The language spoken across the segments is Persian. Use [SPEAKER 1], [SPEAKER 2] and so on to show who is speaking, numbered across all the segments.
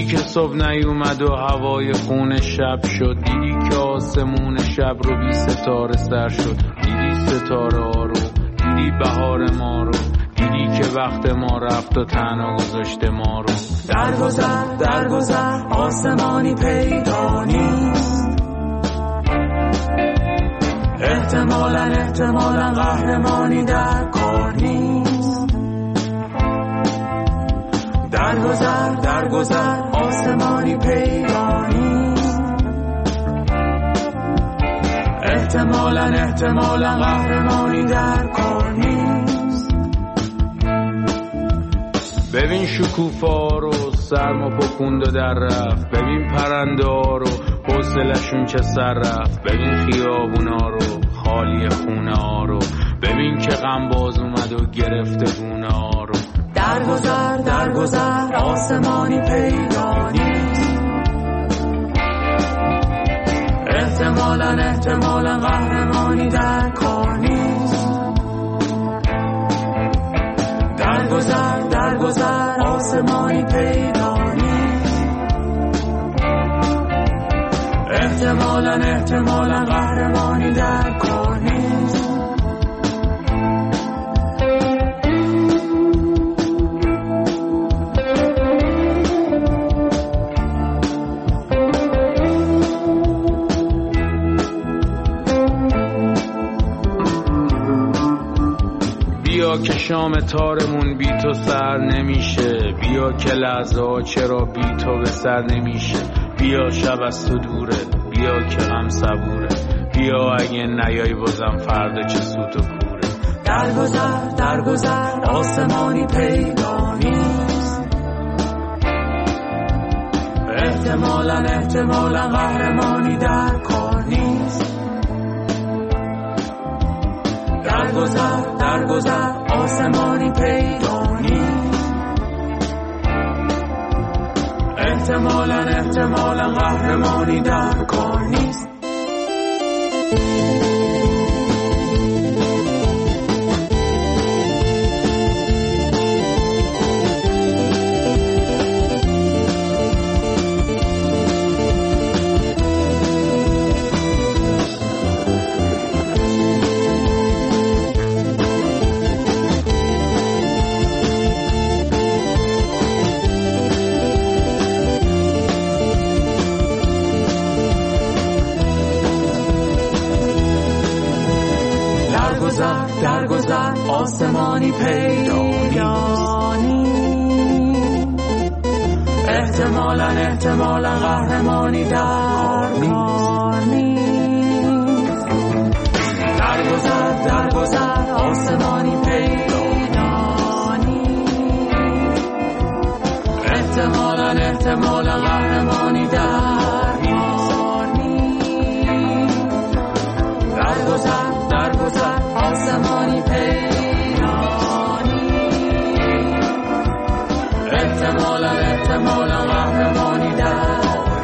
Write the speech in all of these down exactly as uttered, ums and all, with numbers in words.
[SPEAKER 1] که صبح نیومد و هوای خون شب شد، دیدی که آسمون شب رو بی ستاره سر شد، دیدی ستاره ها رو، دیدی بهار ما رو، دیدی که وقت ما رفت و تنها گذاشته ما رو.
[SPEAKER 2] درگذر درگذر آسمانی پیدا نیست، احتمالاً احتمالاً قهرمانی در کار نیست. درگذر درگذر آسمانی پیدا نیست، احتمالاً احتمالاً قهرمانی در کار نیست.
[SPEAKER 1] ببین شکوفا رو سرما پکوند و در رفت، ببین پرنده ها رو حوصلشون چه سر رفت، ببین خیابونا رو خالی خونه ها رو، ببین که غم باز اومد و گرفته گونه ها رو.
[SPEAKER 2] درگذر درگذر آسمانی پیدا نیست، احتمالاً احتمالاً قهرمانی در کار نیست. درگذر درگذر آسمانی پیدا نیست، احتمالاً احتمالاً قهرمانی در کار نیست.
[SPEAKER 1] بیا که شام تارمون بی تو سر نمیشه، بیا که لحظه ها چرا بی تو به سر نمیشه، بیا شب از تو دوره، بیا که غم صبوره، بیا اگه نیای بازم فردا چه سوت و کوره.
[SPEAKER 2] درگذر درگذر آسمانی پیدا نیست، احتمالاً احتمالاً قهرمانی در کار نیست. درگذر درگذر آسمانی پیدا نیست، احتمالاً احتمالاً قهرمانی در کار نیست. درگذر آسمانی پیدا نیست، احتمالاً احتمالاً قهرمانی در کار نیست. درگذر درگذر آسمانی پیدا نیست، احتمالاً احتمالاً قهرمانی در کار نیست. درگذر درگذر آسمانی پیدا نیست، احتمالاً احتمالاً قهرمانی در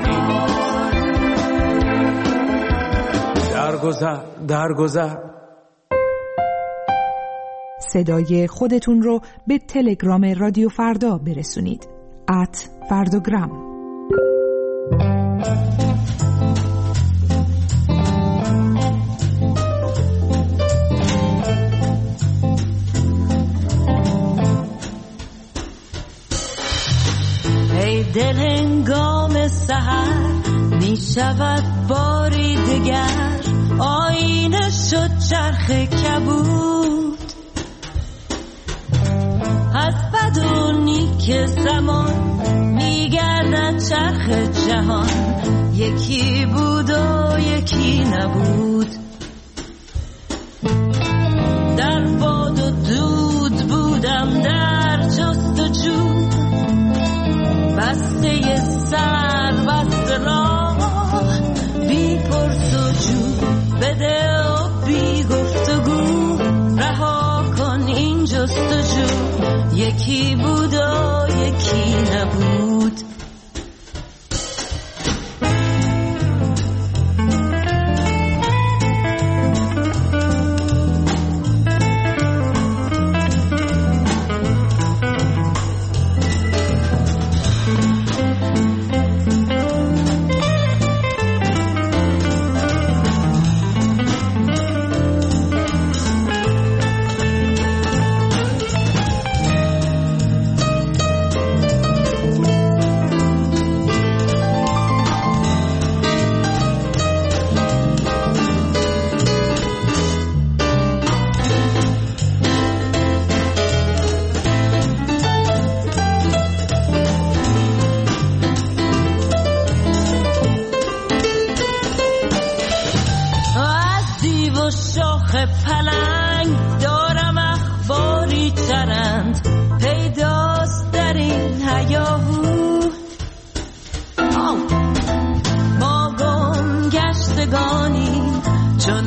[SPEAKER 1] درگذر درگذر.
[SPEAKER 3] صدای خودتون رو به تلگرام رادیو فردا برسونید. ات فردوگرام.
[SPEAKER 4] دل هنگام سحر می شود باری دگر، آینه شد چرخ کبود از بد و نیک زمان، می گردد چرخ جهان، یکی بود و یکی نبود. در باد و دود بودم در جست و جو، بسته سر بسته راه، بی پرس و جو، بده و بی گفتگو، رها کن این جست و جو، یکی بود و یکی نبود.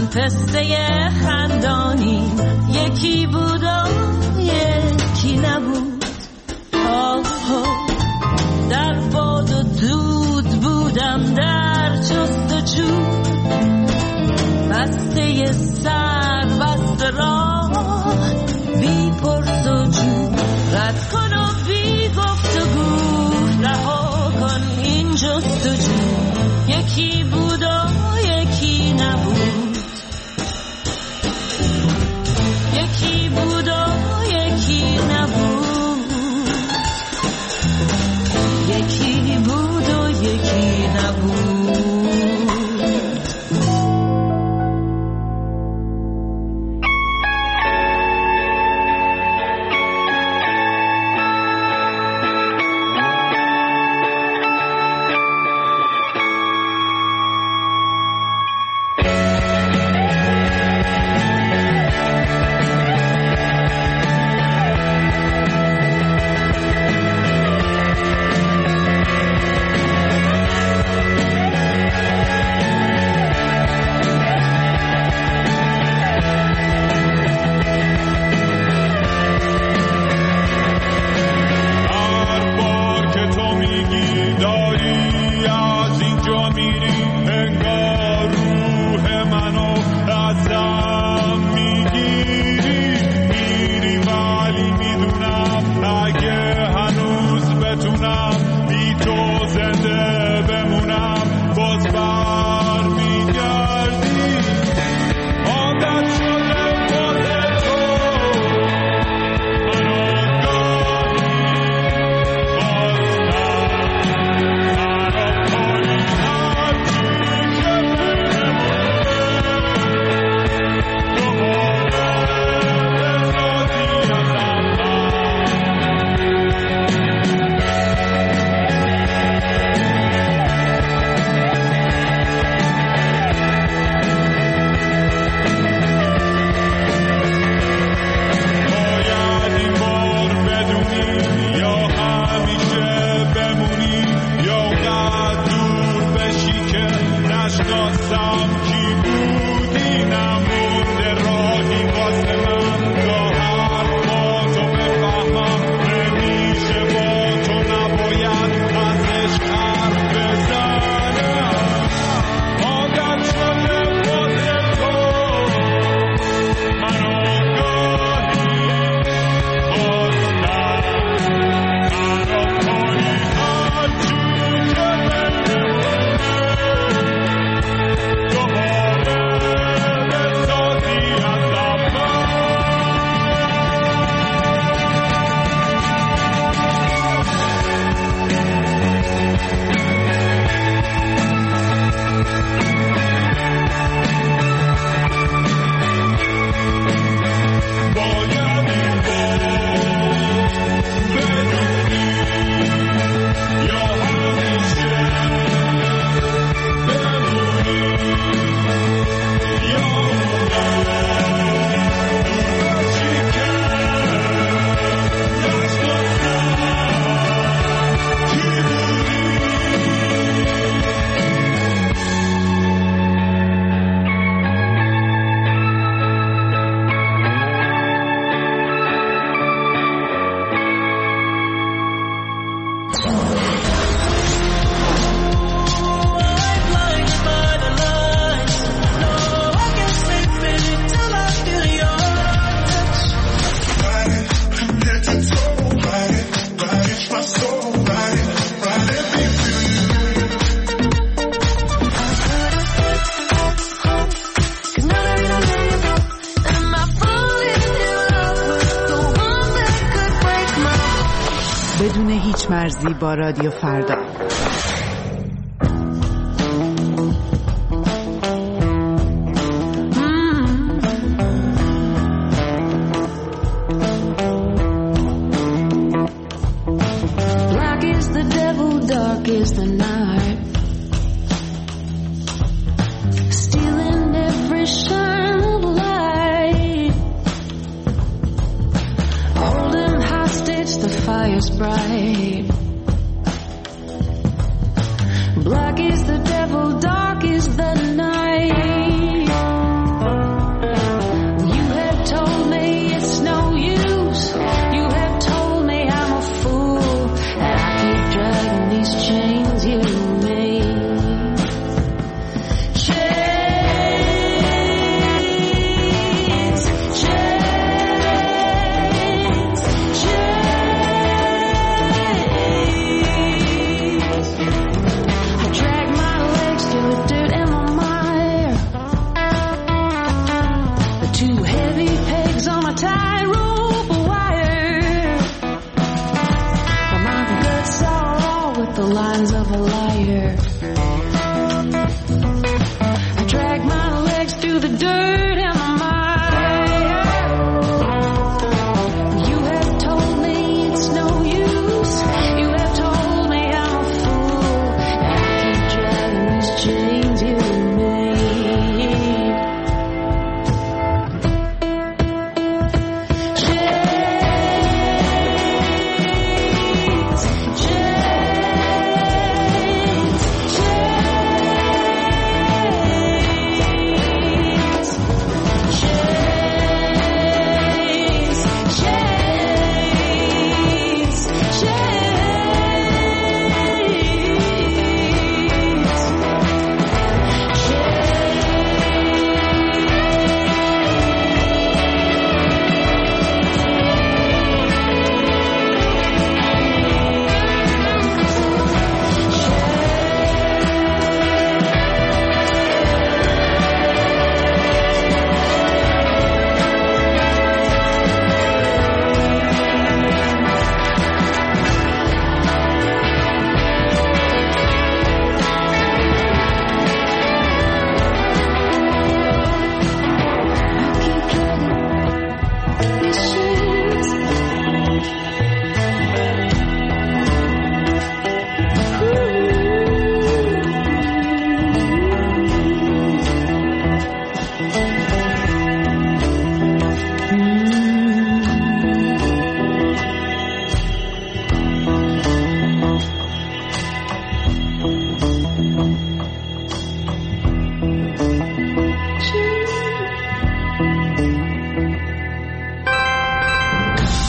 [SPEAKER 4] پسته خندانی، یکی بود و یکی نبود. آه در باد و دود بودم، در جستجو، بسته سر بسته راه، بی پرس و جو، رد کن و بی گفتگو، رها کن این جستجو. یکی بود و یکی نبود، یکی بود و یکی نبود، یکی بود و یکی نبود.
[SPEAKER 3] بدون هیچ مرزی با رادیو فردا.
[SPEAKER 4] Black is the devil, dark is the night, stealing every shine of light. Hold him hostage, the fire's bright. Black is the devil, dark is the night.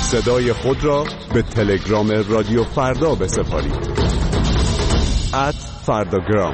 [SPEAKER 5] صدای خود را به تلگرام رادیو فردا بسپارید. ات فرداگرام.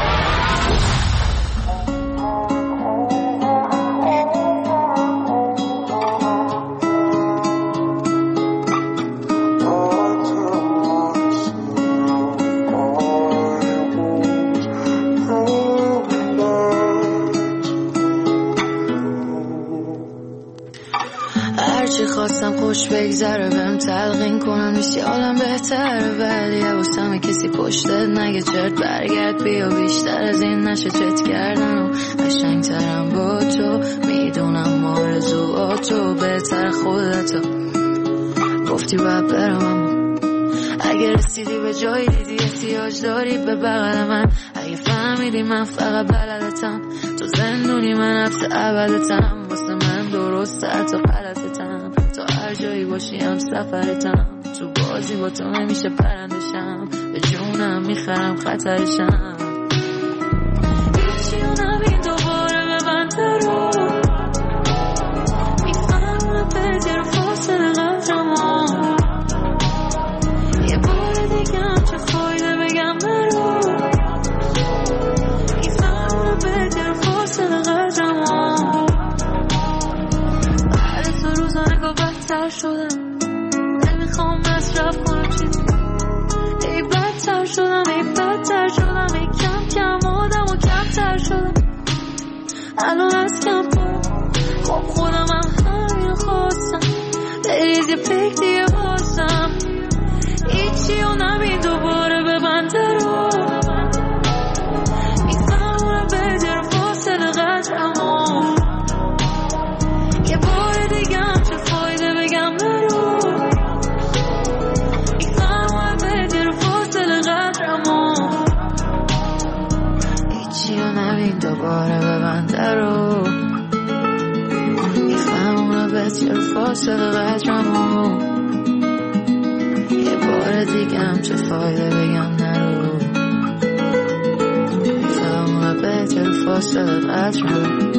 [SPEAKER 6] خواستم خوش بگذره بهم تلقین کنم نیستی حالم بهتره، ولی حواسم کسی پشتت نگه چرت برگرد بیا، بیشتر از این نشه چت کردن و قشنگترم با تو، میدونم آرزوهاتو بهتر خودتو گفتی باید برم، اما اگه رسیدی به جایی دیدی احتیاج داری به بغل من، اگه فهمیدی من فقط بلدتم تو زندونی من حبس ابدتم، واسه من درسته حتی غلطتم، تا هر جایی باشی هم سفرتم، تو بازی با تو نمیشه پرندشم، به جونم میخرم خطرشم، هیچی رو نبین دوباره به من ترو، میفهمم بهتر و فاصله قدرمو، یه بار دیگه هم چه فایده بگم برو، میفهمم بهتر و فاصله قدرمو، بعد تو روزانه گو بدتر شدم، نمیخوام مصرف کنم چیزی، ای بدتر شدم ای بدتر شدم، ای کم کم آدم و کمتر شدم، الان از کم پرم، خب خودم هم همین خواستم، بریز یه پک دیگه بازم، هیچی رو نبین دوباره به بنده رو، میفهمم بهتر و فاصله قدرمو، یه بار دیگه هم چه فایده بگم برو، میفهمم بهتر و فاصله قدرمو، هیچی رو نبین دوباره به بنده رو، میفهمم بهتر و فاصله قدرمو، یه بار دیگه هم چه فایده بگم نرو، میفهمم بهتر و فاصله قدرمو.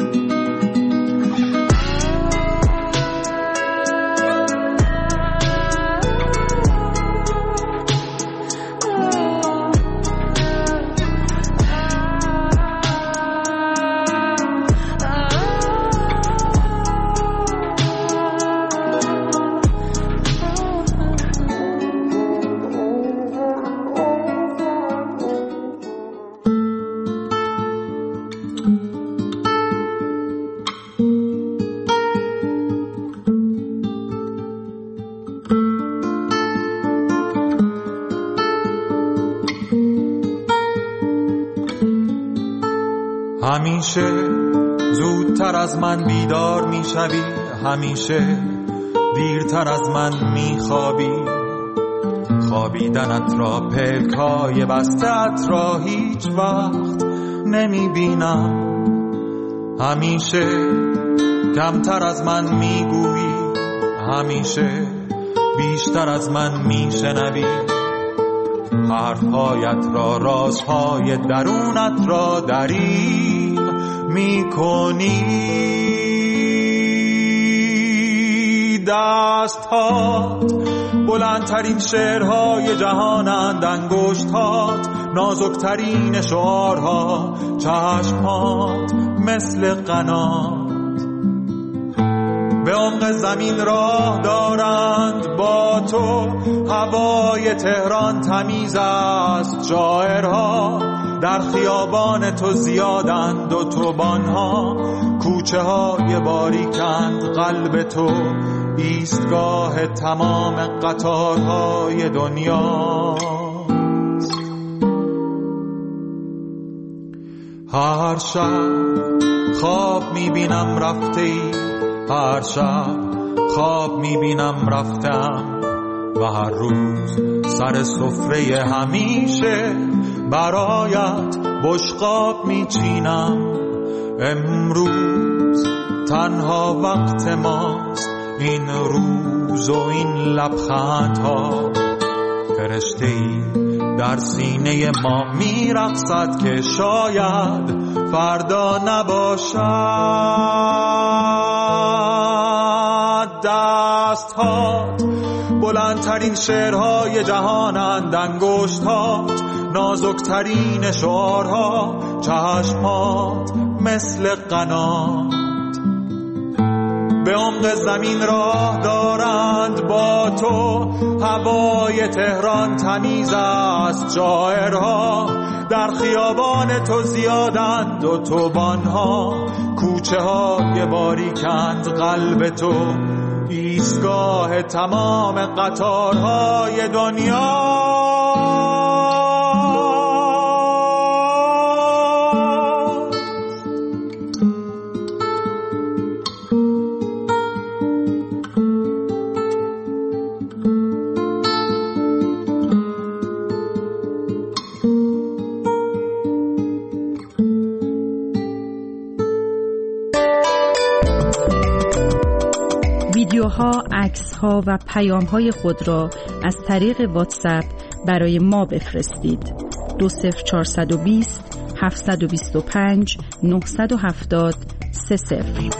[SPEAKER 7] همیشه زودتر از من بیدار میشوی، همیشه دیرتر از من میخوابی، خوابیدنت را پلکای بستت را هیچ وقت نمیبینم، همیشه کمتر از من میگویی، همیشه بیشتر از من میشنوی، حرفهایت را رازهای درونت را دریغ میکنی، دستهات بلندترین شعرهای جهانند، انگشتهات نازکترین شعارها، چشمهات مثل قنات به عمق زمین راه دارند، با تو هوای تهران تمیز است، شاعرها در خیابان تو زیادند، اتوبان‌ها کوچه های باریکند، قلب تو ایستگاه تمام قطارهای دنیا. هر شب خواب میبینم رفته ای، هر شب خواب میبینم رفتم، و هر روز سر سفره همیشه برایت بشقاب میچینم. امروز تنها وقت ماست، این روز و این لبخندها، فرشته‌ای در سینه ما میرقصد که شاید فردا نباشد. دست‌هات، بلندترین شعرهای جهانند انگشت‌هات، نازکترین شعارها چشم‌هات مثل قنات. به عمق زمین راه دارند با تو، هوای تهران تمیز است شاعرها، در خیابان تو زیادند و توبانها، کوچه های باریکند قلب تو، ایستگاه تمام قطارهای دنیا.
[SPEAKER 8] ویدیوها، عکس‌ها و پیام‌های خود را از طریق واتساپ برای ما بفرستید. دو صفر چهارصد و بیست هفتصد و بیست و پنج نهصد و هفتاد سه صفر.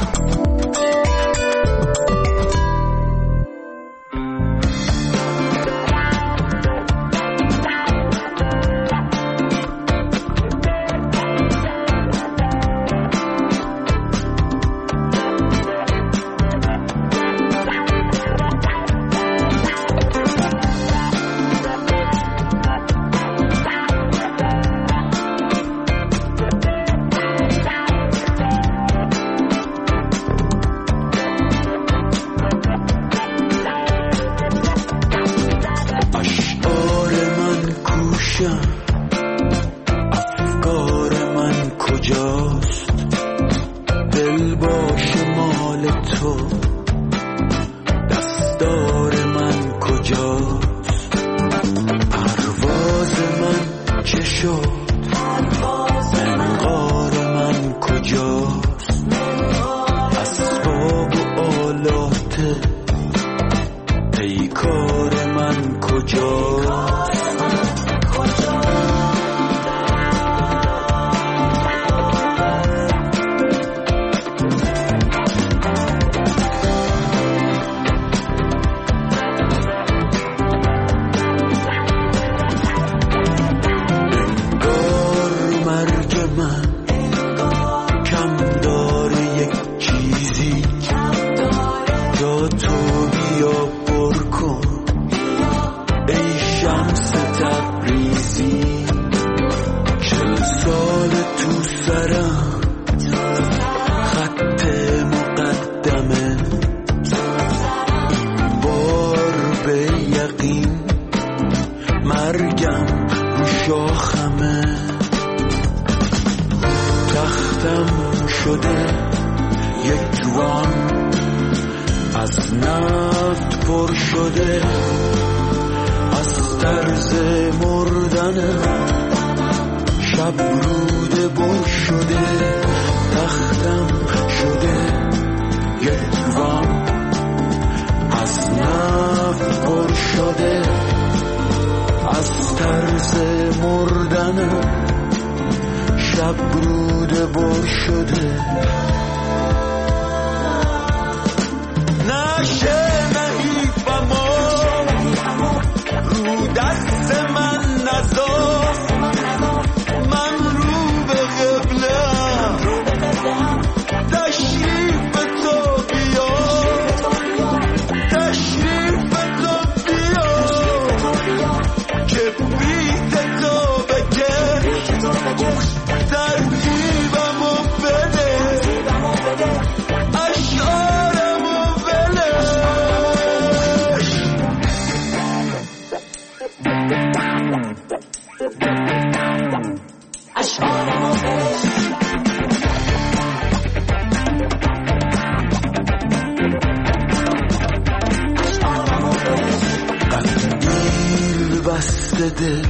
[SPEAKER 9] دل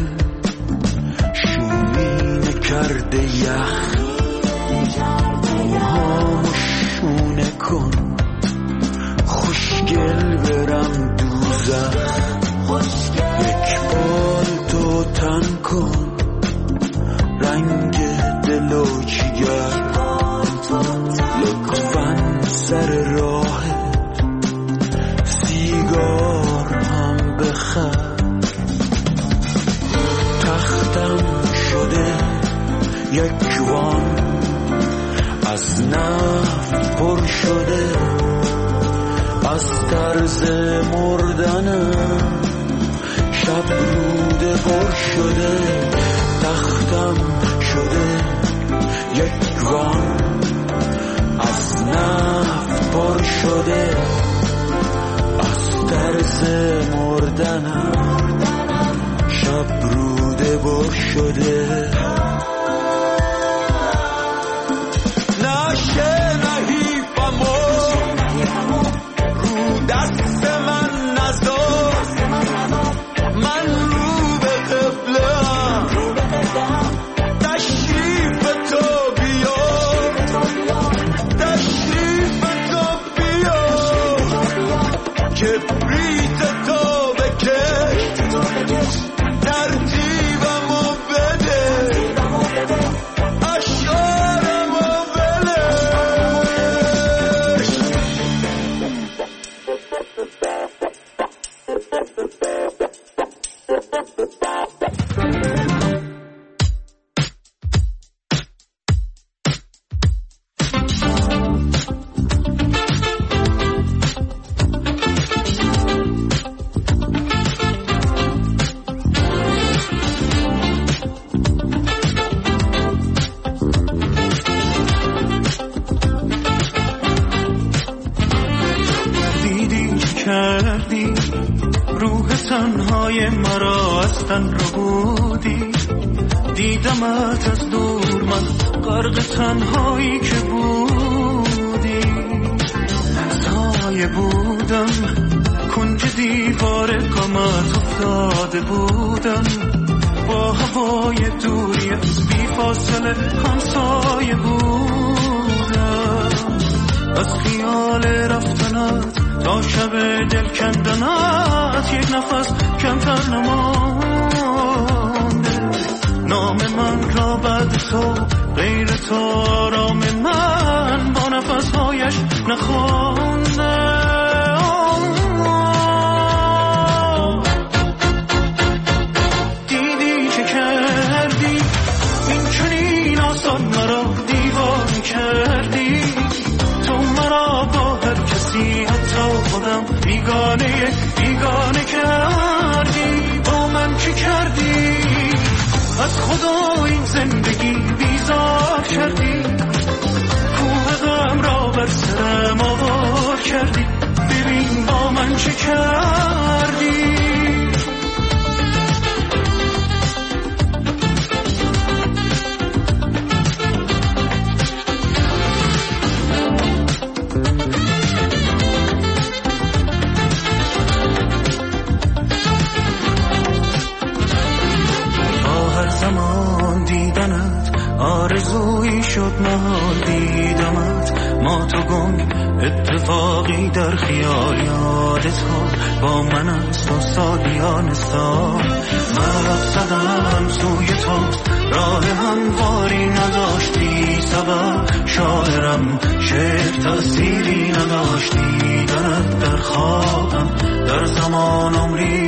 [SPEAKER 9] شومینه کرده یخ، موهامو شونه کن خوشگل برم دوزخ، یک بال تو تن کن رنگ دلو جگر، لطفاً سر راهت طرز مردنم، شب روده پر شده، تختم شده یک وان از نفت پر شده، از طرز مردنم شب روده پر شده. نشه نهیفمو رو دست من نزار، من رو به قبله‌ام، تشریف تو بیار، تشریف تو بیار، کبریت تو بکش، ترتیبمو بده، اشعارمو بلش. دیدی چه کردی روح تنهای مرا از تن رو بودی، دیدمت از دور من غرق تنهایی که بودی، سایه بودم کنج دیوار غمت افتاده بودم، با هوای دوری از بی فاصله همسایه بودم، از خیال رفتنت تا شب دل کندنت یک نفس کمتر نمانده، نام من را بعد تو غیر تو آرام من با نفسهایش نخوانده. دیدی چه کردی این چنین آسان مرا دیوانه کردی، تو مرا با هر کسی حتی خودم بیگانه بیگانه کردی، با من چی کردی از خدا این زندگی بیزار کردی، کوه غم را بر سرم آوار کردی، ببین با من چی کردی. زمان دیدنت آرزویی شد محال دیدمت، ما تو گم اتفاقی در خیال یادت ها با من است و سالیان سال، من رفت زدم سوی تو راه همواری نداشتی سبب، شاعرم شعر تأثیری نداشت، دیدنت در خوابم در زمان عمری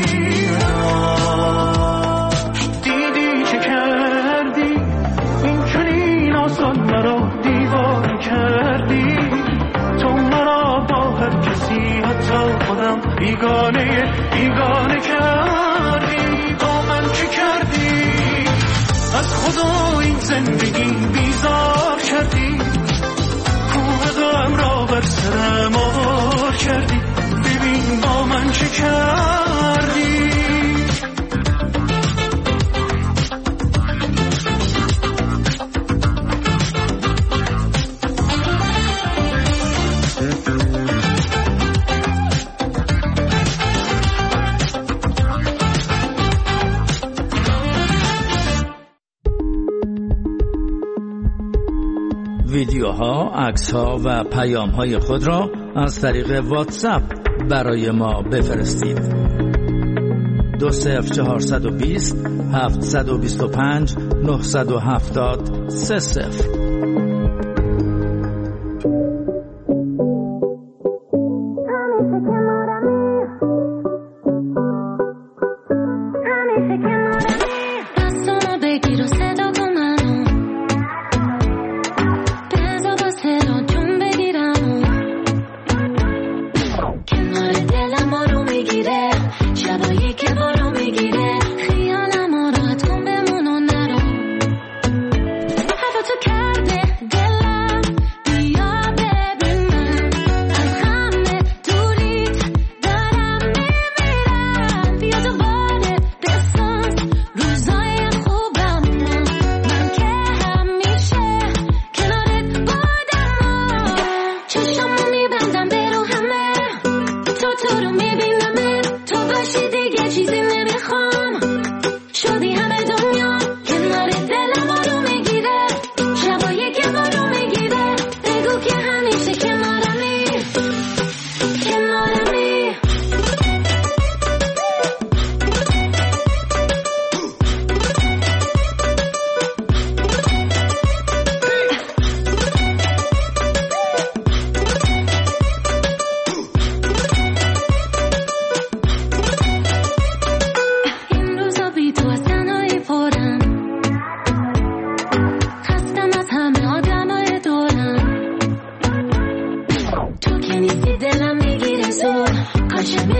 [SPEAKER 9] آسان مرا دیوانه کردی، تو مرا با هر کسی حتی خودم بیگانه بیگانه کردی، با من چی کردی از خدا این زندگی بیزار کردی، کوه غم را بر سرم آوار کردی، ببین با من چی کردی.
[SPEAKER 10] ویدیوها، عکس‌ها و پیام‌های خود را از طریق واتساپ برای ما بفرستید. دو صفر چهارصد و بیست هفتصد و بیست و پنج نهصد و هفتاد سه صفر.
[SPEAKER 6] Can I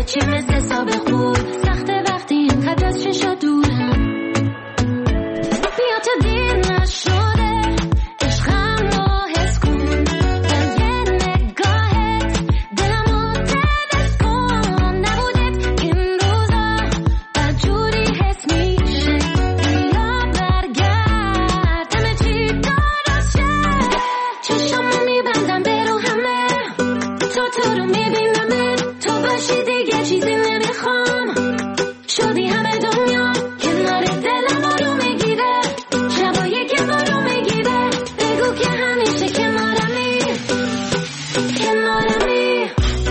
[SPEAKER 6] چی مثل ساب خود سخته وقتی اینقدر از چشا دورم. بیا تا دیر نشده عشقم رو حس کن، در یه نگاهت دلم رو تبس کن. نبودت این روزا بدجوری حس میشه، بیا برگرد همه چی درست شه. چشامو میبندم برو همه تا تو رو میبینم، تو باشی دیگه چیزی نمیخوام. شدی همه دنیا کنار دلم رو میگیره، شبایی که برو میگیره بگو که همیشه کنارمی کنارمی.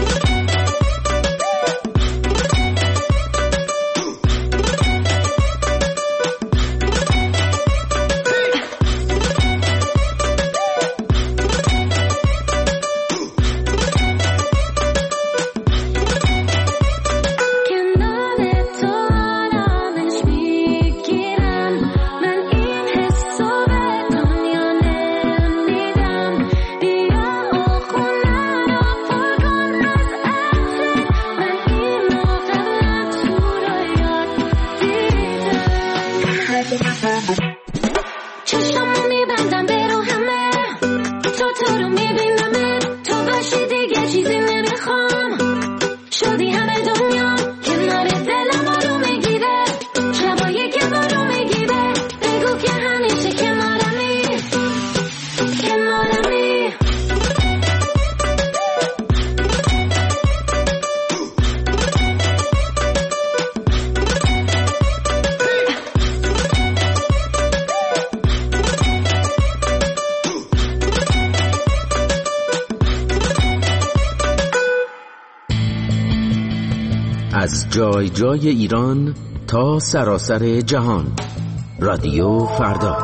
[SPEAKER 6] چشامو میبندم برو همه تو تو رو میبینم، تو باشی دیگه چیزی نمیخوام. شدی همه دنیا کنار دلم رو میگیره، شبایی که برو میگیره بگو که همیشه کنارمی کنارمی.
[SPEAKER 11] از جای جای ایران تا سراسر جهان، رادیو فردا.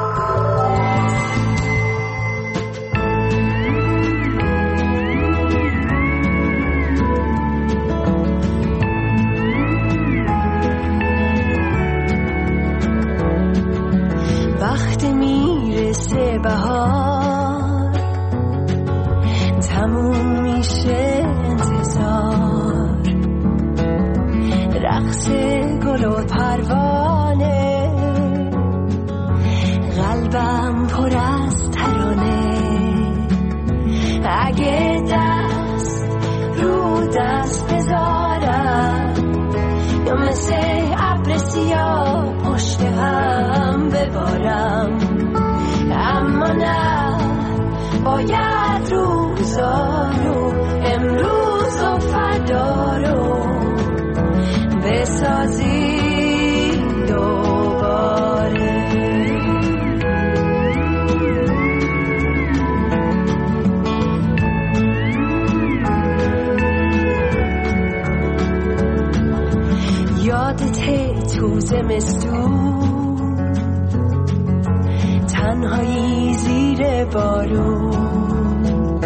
[SPEAKER 12] وقت میرسه بهار، تموم میشه انتظار، رقص گل و پروانه، قلبم پر از ترانه. اگه دست رو دست بذارم یا مثل ابر سیاه پشت هم ببارم، اما نه باید روزا رو امروز و فردا رو بسازی دوباره. یادته تو زمستون تنهایی زیر بارون،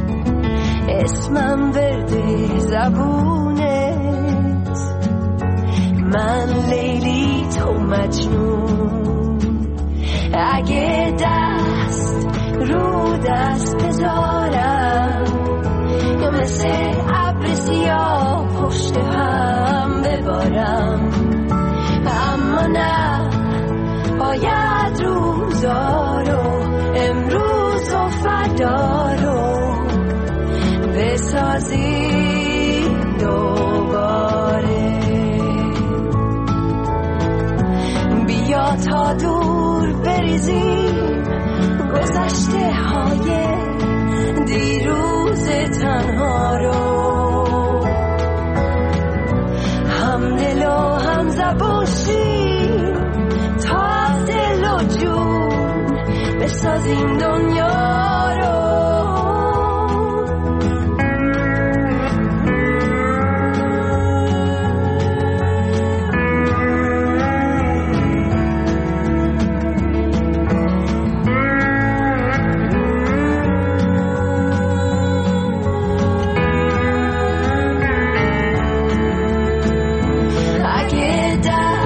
[SPEAKER 12] اسمم ورده زبونت، من لیلی تو مجنون. اگه دست رو دست بذارم یا مثل ابر سیاه پشت هم ببارم، اما نه باید روزا رو امروز و فردا رو بسازی دوباره. بیا تا دور بریزیم گذشته های دیروز تنها رو، هم دل و هم زبون شیم تا دل و جون بسازیم دنیا رو.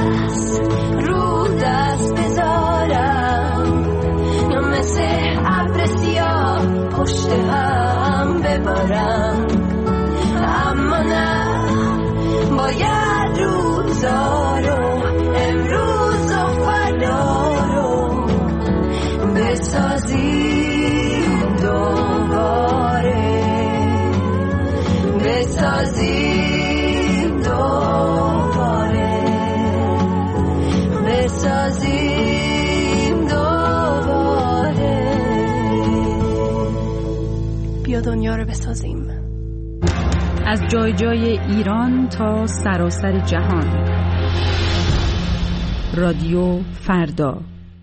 [SPEAKER 12] مثل ابر باید روزا رو امروز و فردا رو بسازیم دوباره بسازیم دوباره بسازیم دوباره
[SPEAKER 13] بیا دنیا رو بسازیم.
[SPEAKER 8] از جای جای ایران تا سراسر جهان. رادیو فردا.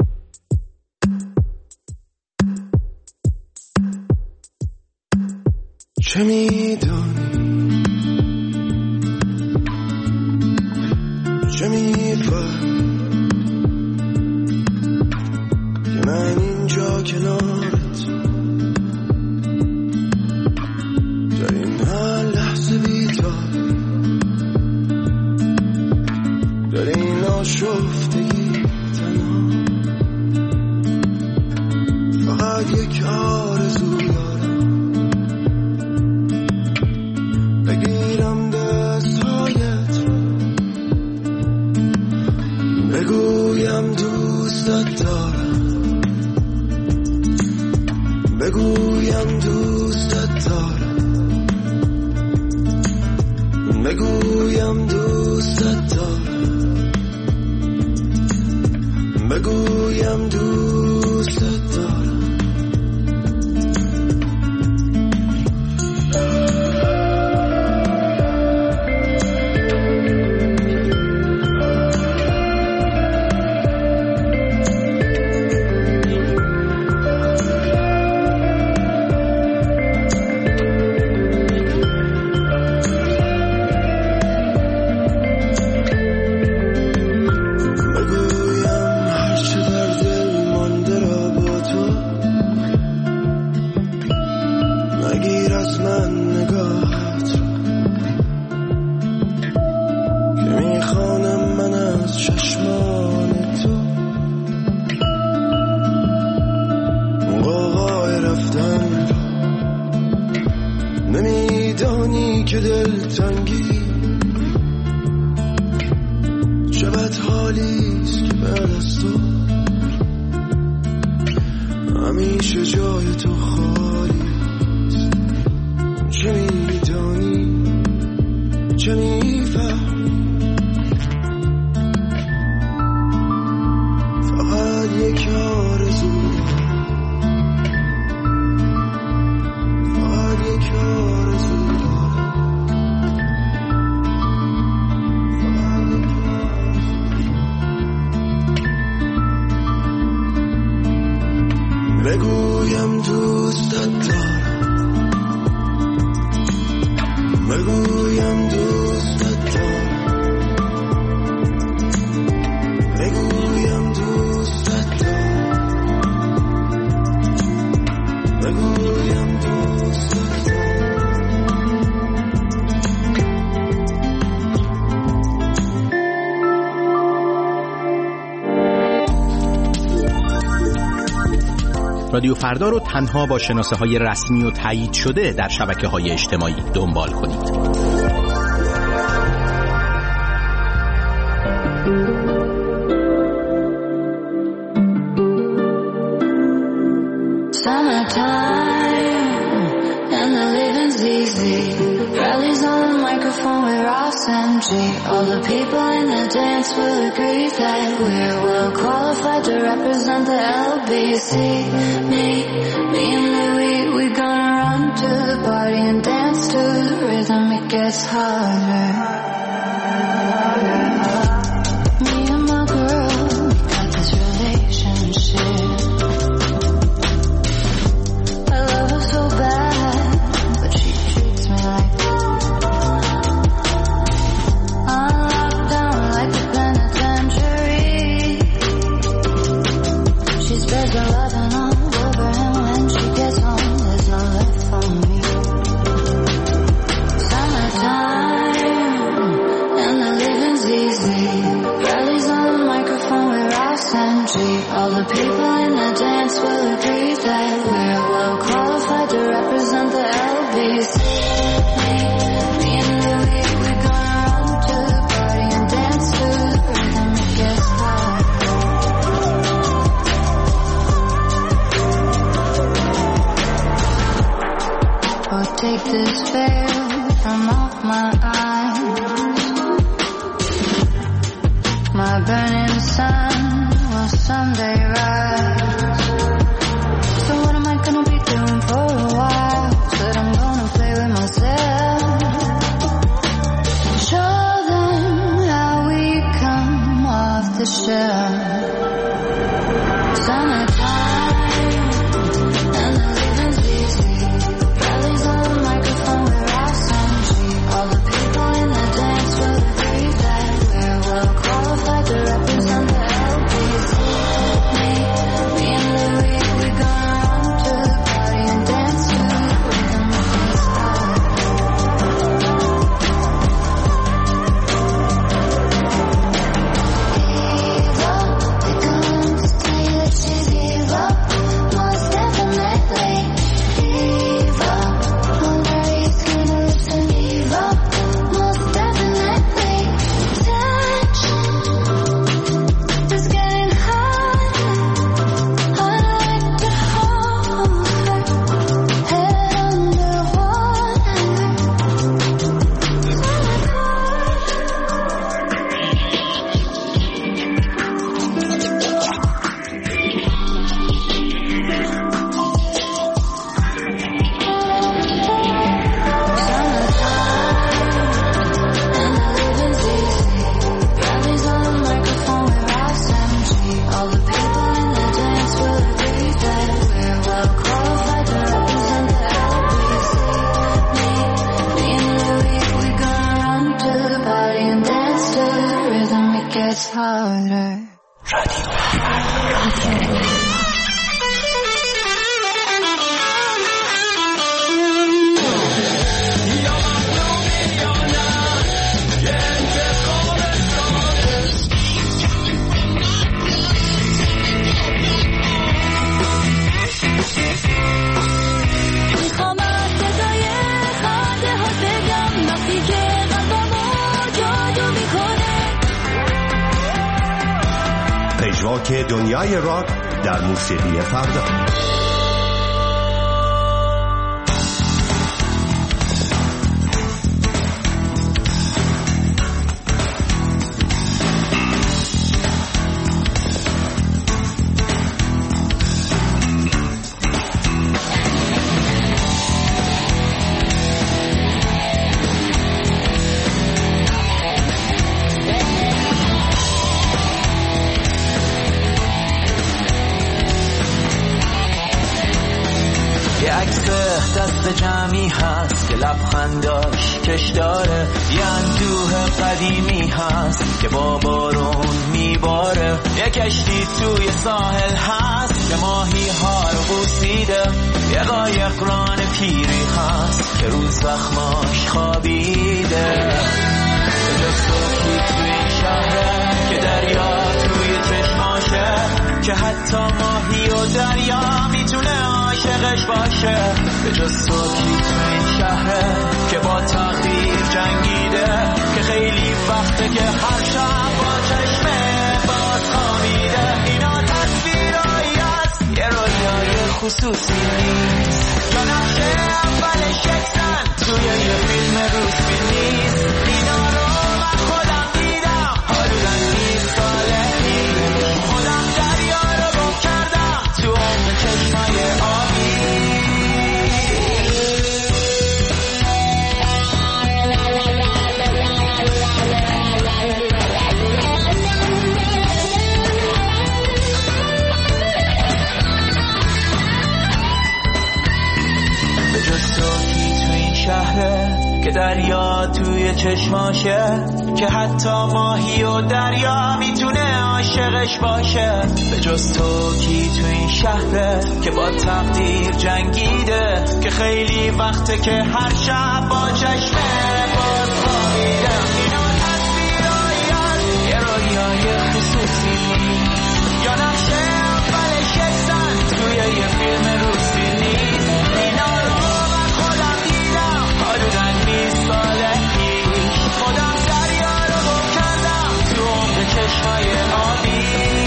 [SPEAKER 14] چه میدانی چه میفهمی که من اینجا کنارت در این هر لحظه بی‌تاب در این آشفتگی تنها فقط یک آرزو دارم بگیرم دستهایت بگویم دوستت دارم بگویم دوستت دارم بگویم دوستت دارم بگویم دوستت دارم
[SPEAKER 15] رادیو فردا رو تنها با شناسه های رسمی و تایید شده در شبکه های اجتماعی دنبال کنید.
[SPEAKER 6] All the people in the dance will agree that we're well qualified to represent the L B C. Me, me and Louie, we gonna run to the party and dance to the rhythm. It gets harder. Me and my girl, we got this relationship. I love her so bad, but she treats me like there's a loving all over him when she gets home. There's no left for me. Summertime, تاره.
[SPEAKER 16] پژواک دنیای راک در موسیقی فردا.
[SPEAKER 17] دست جمعی هست که لبخنداش کش داره، یه اندوه قدیمی هست که با بارون میباره، یه کشتی توی ساحل هست که ماهی ها رو بوسیده، یه قایق ران پیری هست که روز زخماش خوابیده. جز صبحی توی این شهره که دریا توی چشماشه، که حتی ماهی و دریا میتونه عاشقش باشه. به جز صبحی تو این شهره که با تقدیر جنگیده، که خیلی وقته که هر شب با چشمه باز خوابیده. اینا تصویرایی هست، یه رویای خصوصی نیست، یا نقشه اول شکسن توی یه فیلم روسی نیست. اینا رو من خودم دیدم حالودن ساله نیست، خودم دریا رو گم کردم تو عمق چشمای آبی. به جز توی تو این شهره که دریا توی چشماشه، که حتی ماهی و دریا میتونه عاشقش باشه. به جز تو کی تو این شهره که با تقدیر جنگیده، که خیلی وقته که هر شب با چشمه باز خوابیده. اینا تصویرایی هست، یه رویای خصوصی نیست، یا نقشه اول شکسن توی یه فیلم روسی نیست. اینا رو من خودم دیدم حدوداً بیست ساله پیش، خودم دریا رو گم کردم تو عمق چشمای آبی.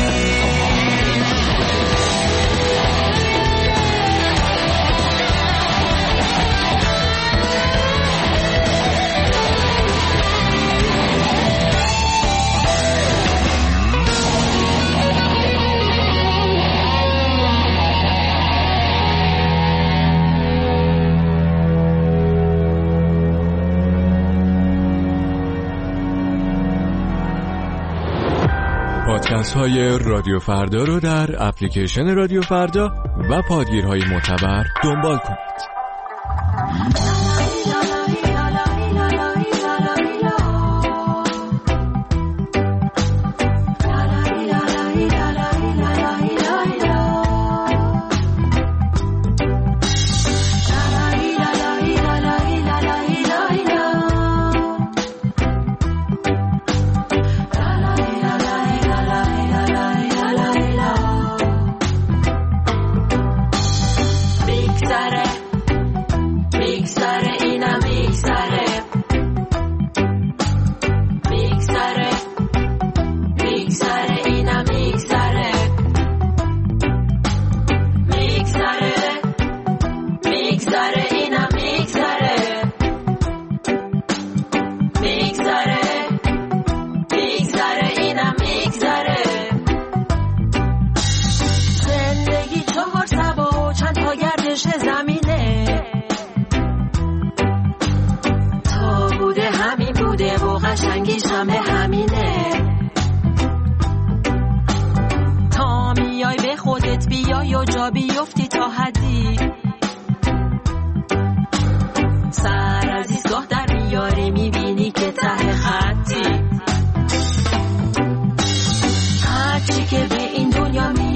[SPEAKER 18] پادکست های رادیو فردا رو در اپلیکیشن رادیو فردا و پادگیرهای معتبر دنبال کنید.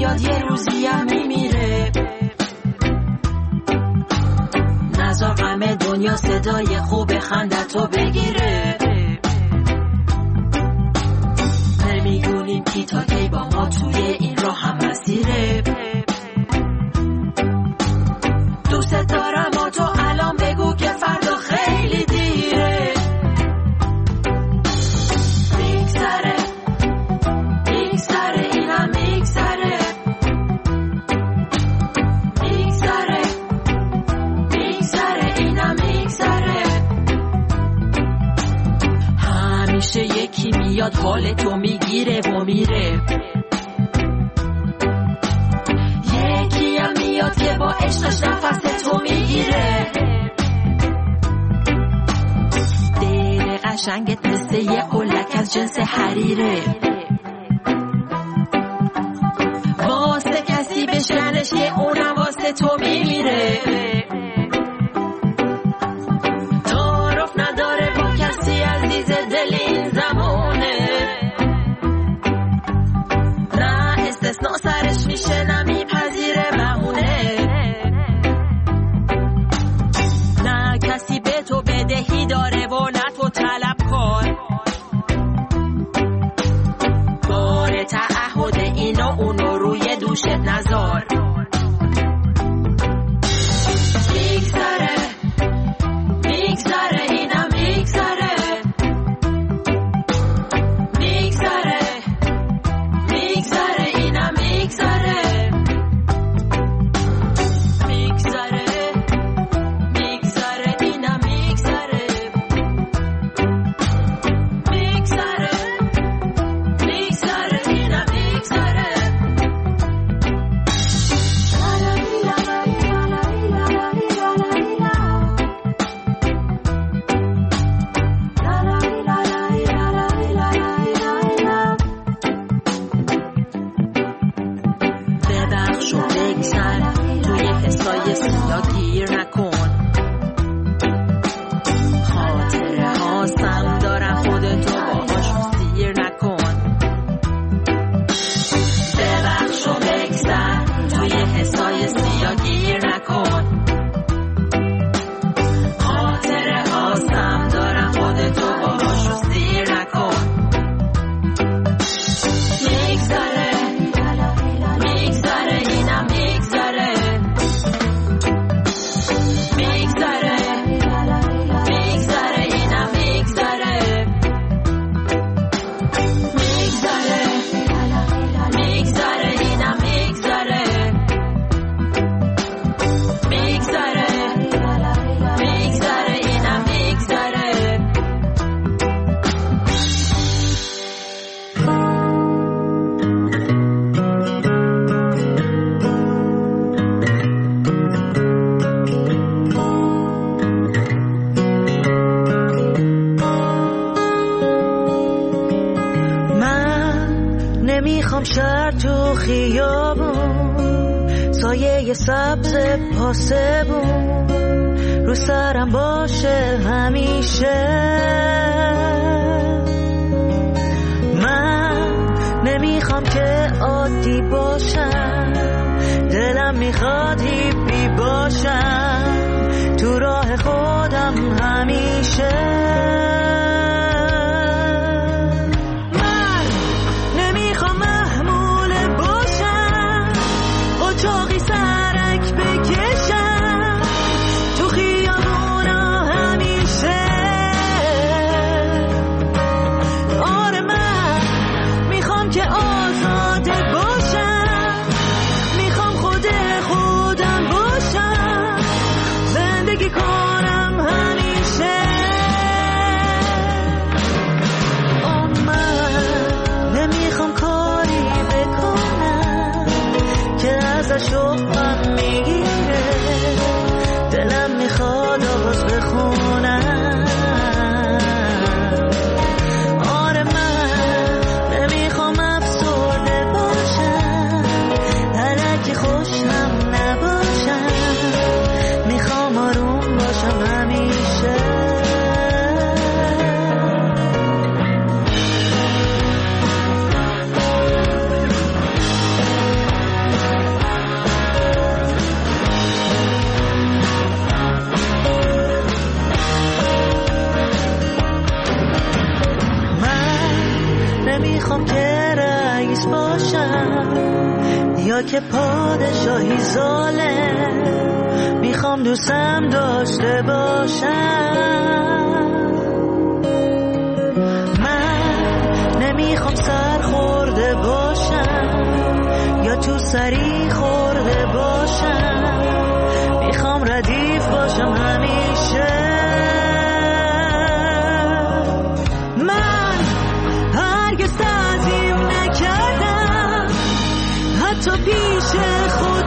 [SPEAKER 4] میاد یه روزی هم میمیره. نذار غم دنیا صدای خوب خندتو بگیره. نمیدونیم کی تا کی با ما توی این راه هم مسیره. دوست دارم و تو الان بگو که فردا خیلی دیره. میگذره میگذره اینم میگذره. میگذره میگذره اینم میگذره. همیشه یکی میاد حال تو میگیره و میره. یکی هم میاد که با عشقش نفس تو میگیره. دل قشنگت مثل یه قلک از جنس حریره. واسه کسی بشنش یه اونم واسه تو میمیره. تعارف نداره با کسی عزیز دل این زمانه. نه استثناء سرش میشه نه میپذیره بهونه. نه کسی به تو بدهی داره و نه تو طلب کار. بار تعهد اینو اونو روی دوشت نذار. میگذره میگذره اینم میگذره. میگذره میگذره اینم میگذره. میگذره میگذره اینم میگذره. میگذره میگذره اینم میگذره. ببخش و بگذر توی حسای سیاه گیر نکن. خاطره هاستم دارم خودتو باهاشون سیر نکن. ببخش و بگذر توی حسای سیاه گیر نکن. خاطره هاستم دارم خودتو باهاشون سیر نکن. میگذره میگذره اینم میگذره. میگذره میگذره اینم میگذره. میگذره میگذره اینم میگذره. میگذره میگذره اینم میگذره.
[SPEAKER 19] نمیخوام شهر تو خیابون، سایه سبز پاسبون رو سرم باشه همیشه. من نمیخوام که عادی باشم، دلم میخواد هیپی باشم تو راه خودم همیشه. نمیخوام که رئیس باشم یا که پادشاهی ظالم، میخوام دوستم داشته باشم. من نمیخوام سر خورده باشم یا تو سری خورده باشم، میخوام ردیف باشم همیشه. من هرگز تعظیم نکردم حتی پیش خود